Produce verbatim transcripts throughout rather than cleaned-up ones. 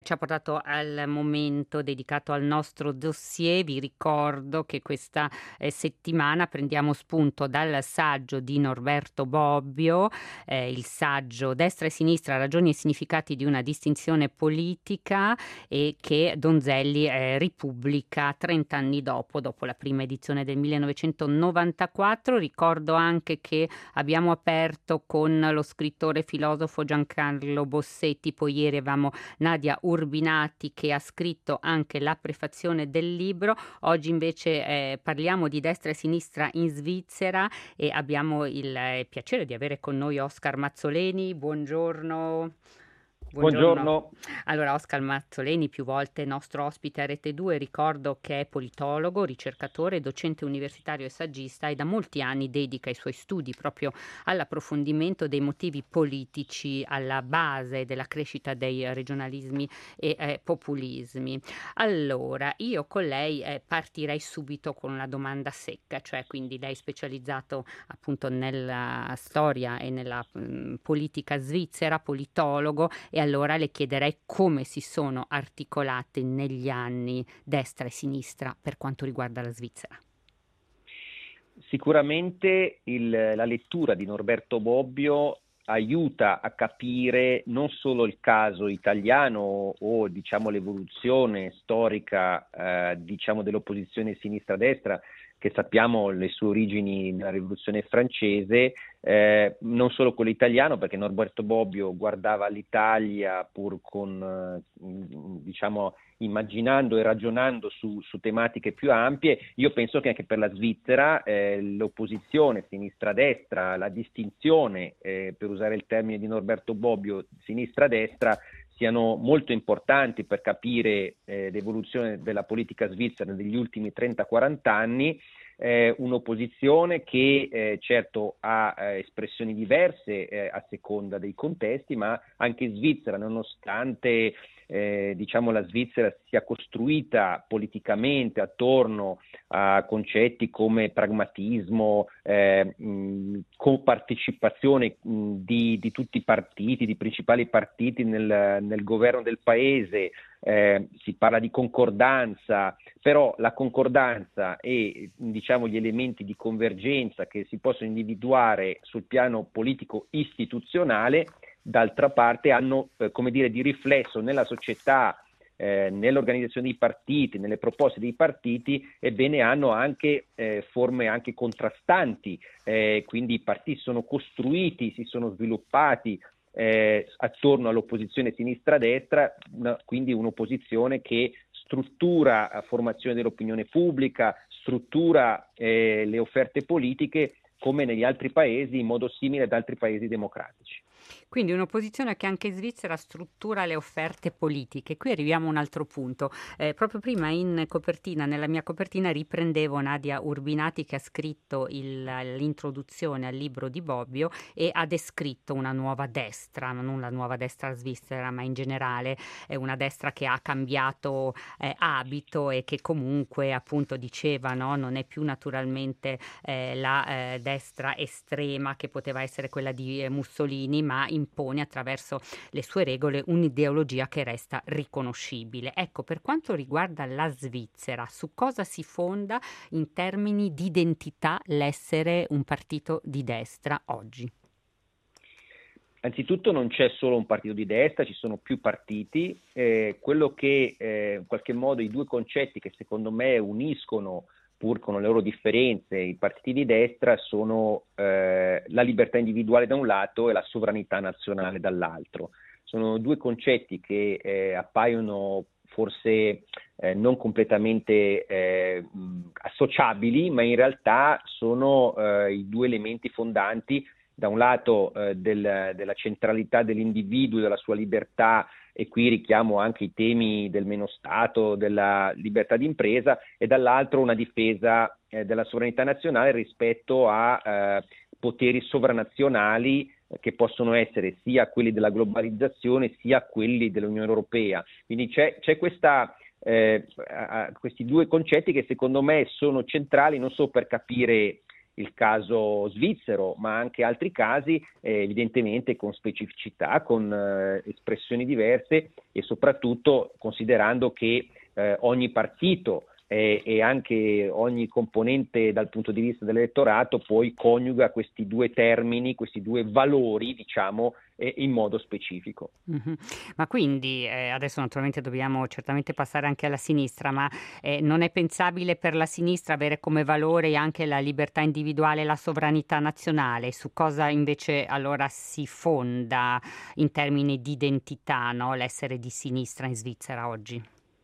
ci ha portato al momento dedicato al nostro dossier. Vi ricordo che questa eh, settimana prendiamo spunto dal saggio di Norberto Bobbio, eh, il saggio Destra e Sinistra, ragioni e significati di una distinzione politica, e che Donzelli eh, ripubblica trent'anni dopo, dopo la prima edizione del millenovecentonovantaquattro. Ricordo anche che abbiamo aperto con lo scrittore filosofo Giancarlo Bossetti, poi ieri avevamo Nadia Urbinati che ha scritto anche la prefazione del libro. Oggi invece eh, parliamo di destra e sinistra in Svizzera e abbiamo il eh, piacere di avere con noi Oscar Mazzoleni. Buongiorno. Buongiorno. Buongiorno. Allora, Oscar Mazzoleni, più volte nostro ospite a Rete due, ricordo che è politologo, ricercatore, docente universitario e saggista e da molti anni dedica i suoi studi proprio all'approfondimento dei motivi politici alla base della crescita dei regionalismi e eh, populismi. Allora, io con lei eh, partirei subito con una domanda secca, cioè quindi lei è specializzato appunto nella storia e nella mh, politica svizzera, politologo, e allora le chiederei come si sono articolate negli anni destra e sinistra per quanto riguarda la Svizzera. Sicuramente il, la lettura di Norberto Bobbio aiuta a capire non solo il caso italiano o diciamo l'evoluzione storica eh, diciamo dell'opposizione sinistra-destra, che sappiamo le sue origini nella rivoluzione francese, eh, non solo quello italiano, perché Norberto Bobbio guardava l'Italia pur con, eh, diciamo, immaginando e ragionando su, su tematiche più ampie. Io penso che anche per la Svizzera eh, l'opposizione sinistra-destra, la distinzione, eh, per usare il termine di Norberto Bobbio, sinistra-destra, siano molto importanti per capire eh, l'evoluzione della politica svizzera negli ultimi trenta quaranta anni, eh, un'opposizione che eh, certo ha eh, espressioni diverse eh, a seconda dei contesti, ma anche in Svizzera, nonostante eh, diciamo la Svizzera sia costruita politicamente attorno a concetti come pragmatismo, eh, mh, copartecipazione mh, di, di tutti i partiti, di principali partiti nel, nel governo del paese, eh, si parla di concordanza, però la concordanza e diciamo gli elementi di convergenza che si possono individuare sul piano politico istituzionale, d'altra parte hanno eh, come dire di riflesso nella società, eh, nell'organizzazione dei partiti, nelle proposte dei partiti, ebbene hanno anche eh, forme anche contrastanti, eh, quindi i partiti sono costruiti, si sono sviluppati eh, attorno all'opposizione sinistra-destra, una, quindi un'opposizione che struttura la formazione dell'opinione pubblica, struttura eh, le offerte politiche come negli altri paesi, in modo simile ad altri paesi democratici. Quindi un'opposizione che anche in Svizzera struttura le offerte politiche. Qui arriviamo a un altro punto. Eh, proprio prima in copertina, nella mia copertina, riprendevo Nadia Urbinati che ha scritto il, l'introduzione al libro di Bobbio e ha descritto una nuova destra, non la nuova destra svizzera, ma in generale è una destra che ha cambiato eh, abito e che comunque appunto diceva no, non è più naturalmente eh, la eh, destra estrema che poteva essere quella di eh, Mussolini, ma impone attraverso le sue regole un'ideologia che resta riconoscibile. Ecco, per quanto riguarda la Svizzera, su cosa si fonda in termini di identità l'essere un partito di destra oggi? Anzitutto non c'è solo un partito di destra, ci sono più partiti. Eh, quello che eh, in qualche modo i due concetti che secondo me uniscono, pur con le loro differenze, i partiti di destra sono eh, la libertà individuale da un lato e la sovranità nazionale dall'altro. Sono due concetti che eh, appaiono forse eh, non completamente eh, associabili, ma in realtà sono eh, i due elementi fondanti, da un lato eh, del, della centralità dell'individuo e della sua libertà, e qui richiamo anche i temi del meno Stato, della libertà d'impresa, e dall'altro una difesa eh, della sovranità nazionale rispetto a eh, poteri sovranazionali eh, che possono essere sia quelli della globalizzazione sia quelli dell'Unione Europea. Quindi c'è, c'è questa, eh, questi due concetti che secondo me sono centrali non solo per capire il caso svizzero, ma anche altri casi, eh, evidentemente con specificità, con eh, espressioni diverse e soprattutto considerando che eh, ogni partito e, e anche ogni componente dal punto di vista dell'elettorato poi coniuga questi due termini, questi due valori, diciamo, eh, in modo specifico. Mh-mh. Ma quindi, ehm, adesso naturalmente dobbiamo certamente passare anche alla sinistra, ma, ehm, non è pensabile per la sinistra avere come valore anche la libertà individuale e la sovranità nazionale? Su cosa invece allora si fonda in termini di identità, no, l'essere di sinistra in Svizzera oggi?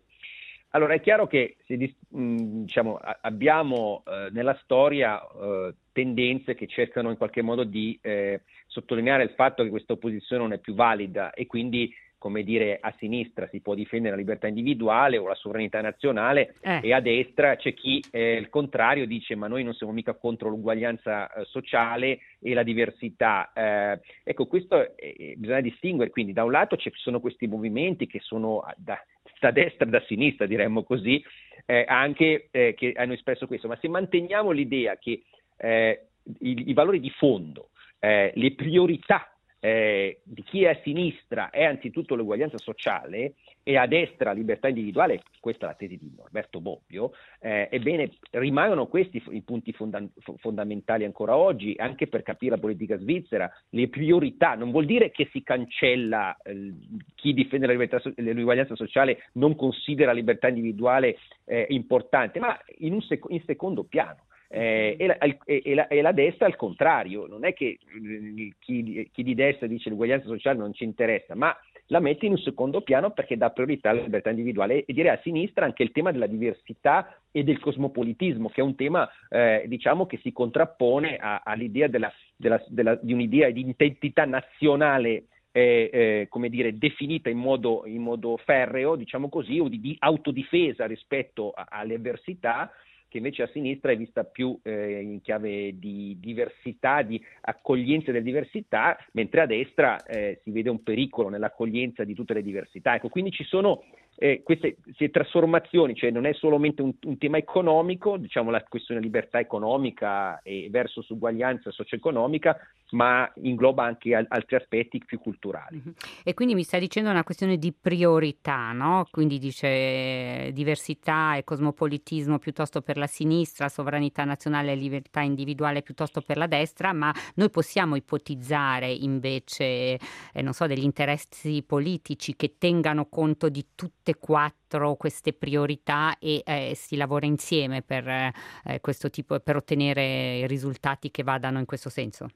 Allora è chiaro che se dis- mh, diciamo, a- abbiamo eh, nella storia eh, tendenze che cercano in qualche modo di eh, sottolineare il fatto che questa opposizione non è più valida e quindi, come dire, a sinistra si può difendere la libertà individuale o la sovranità nazionale Eh. e a destra c'è chi eh, il contrario dice ma noi non siamo mica contro l'uguaglianza eh, sociale e la diversità. Eh, ecco, questo eh, bisogna distinguere, quindi da un lato ci sono questi movimenti che sono da da destra e da sinistra, diremmo così, eh, anche eh, che hanno espresso questo, ma se manteniamo l'idea che eh, i, i valori di fondo, eh, le priorità eh, di chi è a sinistra è anzitutto l'uguaglianza sociale e a destra la libertà individuale, questa è la tesi di Norberto Bobbio, eh, ebbene rimangono questi i punti fonda- fondamentali ancora oggi, anche per capire la politica svizzera, le priorità, non vuol dire che si cancella eh, chi difende la libertà, l'uguaglianza sociale non considera la libertà individuale eh, importante, ma in, un sec- in secondo piano. Eh, e, la, e, la, e la destra al contrario, non è che eh, chi, chi di destra dice l'uguaglianza sociale non ci interessa, ma la mette in un secondo piano perché dà priorità alla libertà individuale e direi a sinistra anche il tema della diversità e del cosmopolitismo, che è un tema eh, diciamo che si contrappone a, all'idea della, della, della, di un'idea di identità nazionale eh, eh, come dire, definita in modo, in modo ferreo, diciamo così, o di, di autodifesa rispetto a, alle avversità, che invece a sinistra è vista più eh, in chiave di diversità, di accoglienza delle diversità, mentre a destra eh, si vede un pericolo nell'accoglienza di tutte le diversità. Ecco, quindi ci sono eh, queste, queste trasformazioni, cioè non è solamente un, un tema economico, diciamo la questione libertà economica e versus uguaglianza socio-economica, ma ingloba anche al- altri aspetti più culturali. Mh-mh. E quindi mi stai dicendo una questione di priorità, no, quindi dice eh, diversità e cosmopolitismo piuttosto per la sinistra, sovranità nazionale e libertà individuale piuttosto per la destra, ma noi possiamo ipotizzare invece, ehm, non so, degli interessi politici che tengano conto di tutte e quattro queste priorità e, ehm, si lavora insieme per, ehm, questo tipo per ottenere risultati che vadano in questo senso?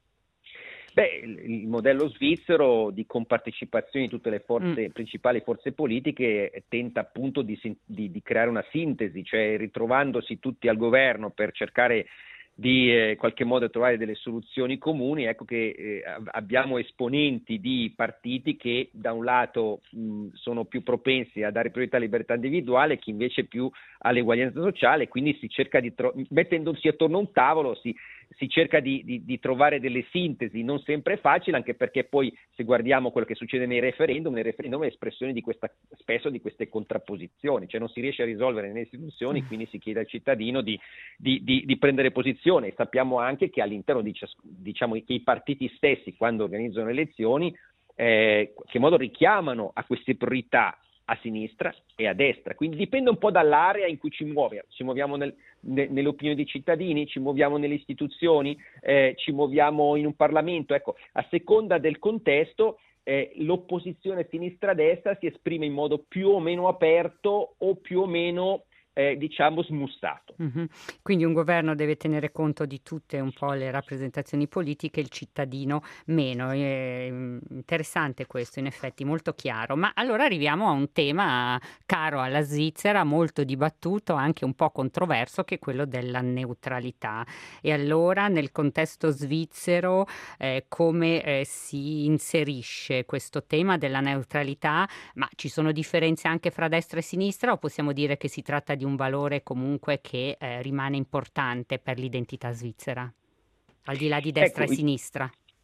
Beh, il, il modello svizzero di compartecipazione di tutte le Mh. forze, principali forze politiche eh, tenta appunto di, sin- di- di creare una sintesi, cioè ritrovandosi tutti al governo per cercare di eh, in qualche modo trovare delle soluzioni comuni, ecco che eh, ab- abbiamo esponenti di partiti che da un lato mh, sono più propensi a dare priorità alla libertà individuale, chi invece più all'eguaglianza sociale, quindi si cerca di tro- mettendosi attorno a un tavolo si si cerca di, di, di trovare delle sintesi, non sempre facili, anche perché poi se guardiamo quello che succede nei referendum, nei referendum è espressione di questa, spesso di queste contrapposizioni, cioè non si riesce a risolvere nelle istituzioni, quindi si chiede al cittadino di, di, di, di prendere posizione. E sappiamo anche che all'interno di diciamo, che i partiti stessi, quando organizzano le elezioni, eh, in che modo richiamano a queste priorità a sinistra e a destra, quindi dipende un po' dall'area in cui ci muoviamo, ci muoviamo nel, ne, nelle opinioni dei cittadini, ci muoviamo nelle istituzioni, eh, ci muoviamo in un Parlamento, ecco, a seconda del contesto eh, l'opposizione sinistra-destra si esprime in modo più o meno aperto o più o meno eh, diciamo smussato. Mh-mh. Quindi un governo deve tenere conto di tutte un po' le rappresentazioni politiche, il cittadino meno. Ehm, interessante questo, in effetti, molto chiaro. Ma allora arriviamo a un tema caro alla Svizzera, molto dibattuto, anche un po' controverso, che è quello della neutralità. E allora nel contesto svizzero, ehm, come, ehm, si inserisce questo tema della neutralità? Ma ci sono differenze anche fra destra e sinistra o possiamo dire che si tratta di un valore comunque che, ehm, rimane importante per l'identità svizzera, al di là di destra e Ecco, sinistra?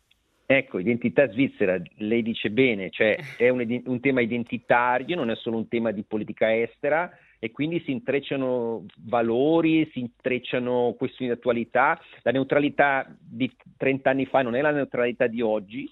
Ecco, identità svizzera, lei dice bene, cioè è un, un tema identitario, non è solo un tema di politica estera, e quindi si intrecciano valori, si intrecciano questioni di attualità. La neutralità di trenta anni fa non è la neutralità di oggi,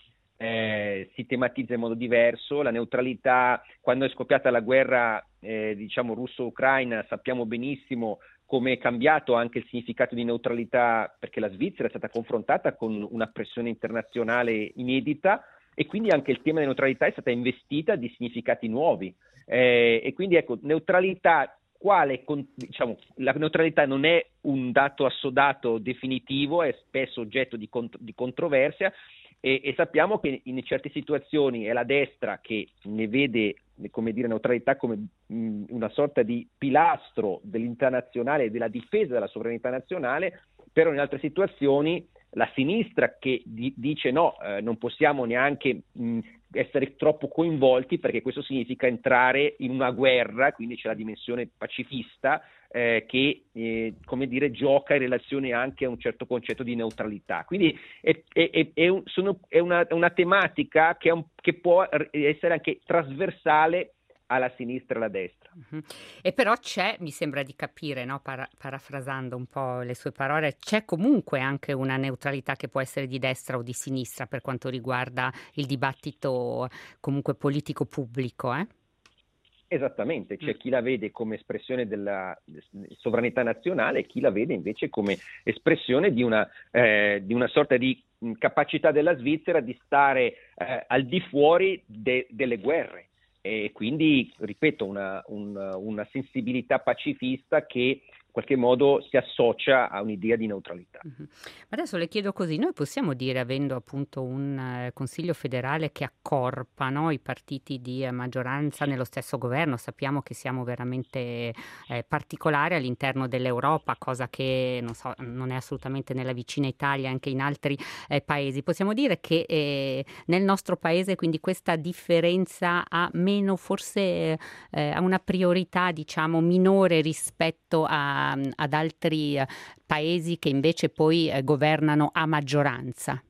eh, si tematizza in modo diverso. La neutralità, quando è scoppiata la guerra eh, diciamo russo-ucraina, sappiamo benissimo come è cambiato anche il significato di neutralità, perché la Svizzera è stata confrontata con una pressione internazionale inedita, e quindi anche il tema di neutralità è stata investita di significati nuovi. Eh, e quindi ecco, neutralità, quale, diciamo, la neutralità non è un dato assodato definitivo, è spesso oggetto di, cont- di controversia, e, e sappiamo che in certe situazioni è la destra che ne vede, come dire, neutralità come mh, una sorta di pilastro dell'internazionale e della difesa della sovranità nazionale, però in altre situazioni la sinistra che di, dice no, eh, non possiamo neanche mh, essere troppo coinvolti, perché questo significa entrare in una guerra, quindi c'è la dimensione pacifista eh, che eh, come dire, gioca in relazione anche a un certo concetto di neutralità. Quindi è, è, è, un, sono, è una, una tematica che, è un, che può essere anche trasversale alla sinistra e alla destra. Uh-huh. E però c'è, mi sembra di capire, no? Para- parafrasando un po' le sue parole, c'è comunque anche una neutralità che può essere di destra o di sinistra per quanto riguarda il dibattito comunque politico pubblico, eh? Esattamente, c'è chi la vede come espressione della sovranità nazionale e chi la vede invece come espressione di una, eh, di una sorta di capacità della Svizzera di stare eh, al di fuori de- delle guerre. E quindi, ripeto, una, una, una sensibilità pacifista che in qualche modo si associa a un'idea di neutralità. Uh-huh. Adesso le chiedo così, noi possiamo dire, avendo appunto un eh, Consiglio federale che accorpa, no, i partiti di eh, maggioranza nello stesso governo, sappiamo che siamo veramente eh, particolari all'interno dell'Europa, cosa che non so, non è assolutamente nella vicina Italia, anche in altri eh, paesi. Possiamo dire che eh, nel nostro paese quindi questa differenza ha meno, forse eh, ha una priorità, diciamo, minore rispetto a ad altri eh, paesi che invece poi eh, governano a maggioranza?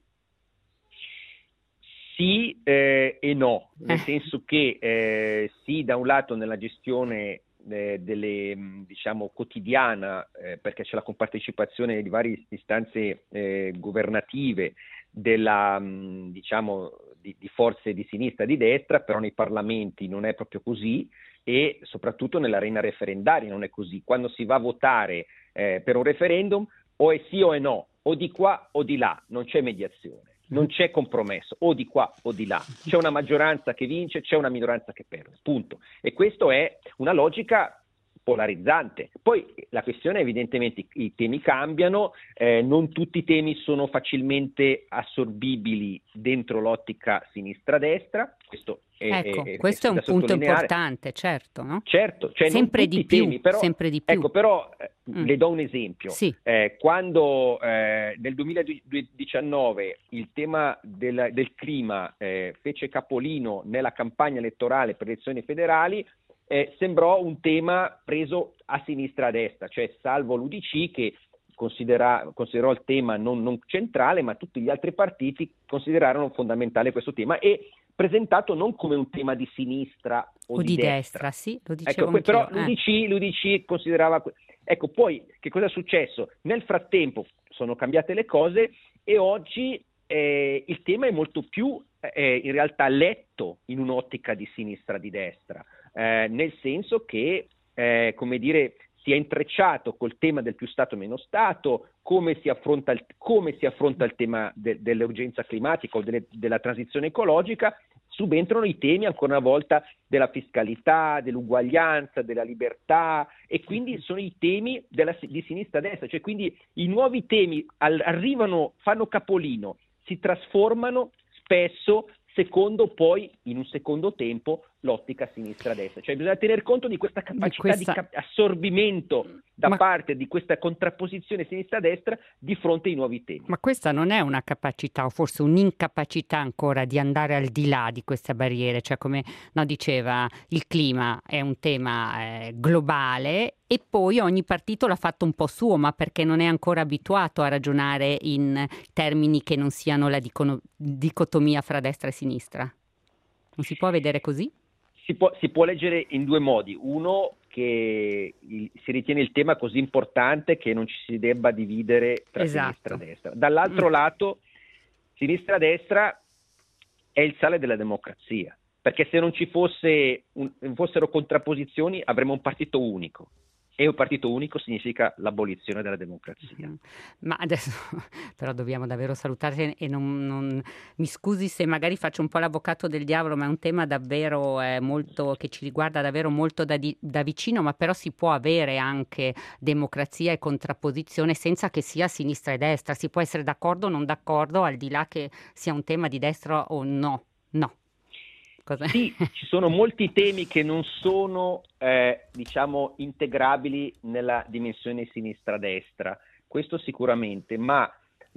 Sì eh, e no, nel senso che eh, sì, da un lato nella gestione eh, delle, diciamo, quotidiana, eh, perché c'è la compartecipazione di varie istanze eh, governative della, mh, diciamo, di, di forze di sinistra e di destra, però nei parlamenti non è proprio così, e soprattutto nell'arena referendaria non è così. Quando si va a votare eh, per un referendum, o è sì o è no, o di qua o di là, non c'è mediazione, non c'è compromesso, o di qua o di là, c'è una maggioranza che vince, c'è una minoranza che perde, punto. E questo è una logica polarizzante. Poi la questione, evidentemente, i, i temi cambiano, eh, non tutti i temi sono facilmente assorbibili dentro l'ottica sinistra-destra, questo è, ecco, è, è, questo è, è un da punto sottolineare. importante, certo, no? Certo, cioè sempre non tutti di i più, temi, però, sempre di più. ecco, però eh, mm. le do un esempio. Sì. Eh, quando eh, nel duemiladiciannove il tema del, del clima eh, fece capolino nella campagna elettorale per le elezioni federali, eh, sembrò un tema preso a sinistra e a destra, cioè salvo l'U D C che considera, considerò il tema non, non centrale, ma tutti gli altri partiti considerarono fondamentale questo tema, e presentato non come un tema di sinistra o, o di, di destra. destra, Sì, lo dicevo ecco, però anch'io. l'U D C, eh. l'U D C considerava... Ecco, poi che cosa è successo? Nel frattempo sono cambiate le cose e oggi eh, il tema è molto più eh, in realtà letto in un'ottica di sinistra di destra, eh, nel senso che, eh, come dire, si è intrecciato col tema del più Stato meno Stato, come si affronta il, come si affronta il tema de, dell'urgenza climatica o delle, della transizione ecologica. Subentrano i temi ancora una volta della fiscalità, dell'uguaglianza, della libertà, e quindi sono i temi della, di sinistra-destra, cioè quindi i nuovi temi al, arrivano, fanno capolino, si trasformano spesso secondo poi, in un secondo tempo, l'ottica sinistra-destra, cioè bisogna tener conto di questa capacità di, questa... di cap- assorbimento da Ma... parte di questa contrapposizione sinistra-destra di fronte ai nuovi temi. Ma questa non è una capacità o forse un'incapacità ancora di andare al di là di queste barriere, cioè come no, diceva il clima è un tema eh, globale e poi ogni partito l'ha fatto un po' suo, ma perché non è ancora abituato a ragionare in termini che non siano la dicono- dicotomia fra destra e sinistra. Non si può vedere così? Si può, si può leggere in due modi. Uno, che il, si ritiene il tema così importante che non ci si debba dividere tra Esatto. sinistra e destra. Dall'altro mm. lato, sinistra e destra è il sale della democrazia, perché se non ci fosse un, fossero contrapposizioni avremmo un partito unico. E un partito unico significa l'abolizione della democrazia. Mm. Ma adesso però dobbiamo davvero salutare e non, non mi scusi se magari faccio un po' l'avvocato del diavolo, ma è un tema davvero eh, molto che ci riguarda davvero molto da, di, da vicino, ma però si può avere anche democrazia e contrapposizione senza che sia sinistra e destra. Si può essere d'accordo o non d'accordo, al di là che sia un tema di destra o no. No. Cos'è? Sì, ci sono molti temi che non sono, eh, diciamo, integrabili nella dimensione sinistra-destra, questo sicuramente, ma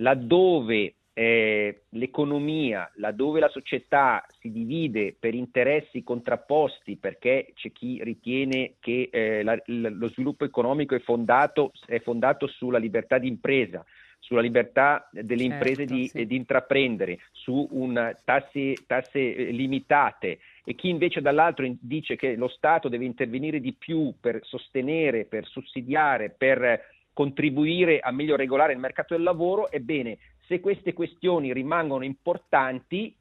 laddove eh, l'economia, laddove la società si divide per interessi contrapposti, perché c'è chi ritiene che eh, la, lo sviluppo economico è fondato, è fondato sulla libertà di impresa, sulla libertà delle imprese certo, di, sì. di intraprendere, su un tasse, tasse limitate, e chi invece dall'altro dice che lo Stato deve intervenire di più per sostenere, per sussidiare, per contribuire a meglio regolare il mercato del lavoro, ebbene, se queste questioni rimangono importanti,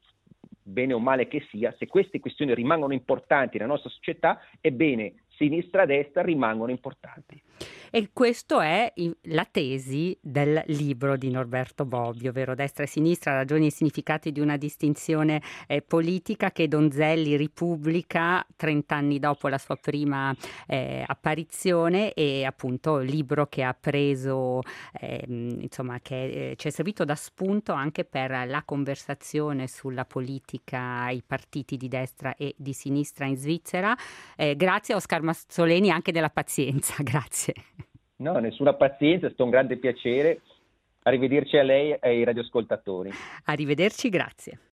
bene o male che sia, se queste questioni rimangono importanti nella nostra società, ebbene, sinistra e destra rimangono importanti. E questo è la tesi del libro di Norberto Bobbio, ovvero Destra e Sinistra, ragioni e significati di una distinzione eh, politica, che Donzelli ripubblica trent'anni dopo la sua prima eh, apparizione, e appunto il libro che ha preso, eh, insomma, che eh, ci è servito da spunto anche per la conversazione sulla politica ai partiti di destra e di sinistra in Svizzera. Eh, grazie a Oscar Mazzoleni anche della pazienza, grazie. No, nessuna pazienza, è stato un grande piacere. Arrivederci a lei e ai radioascoltatori. Arrivederci, grazie.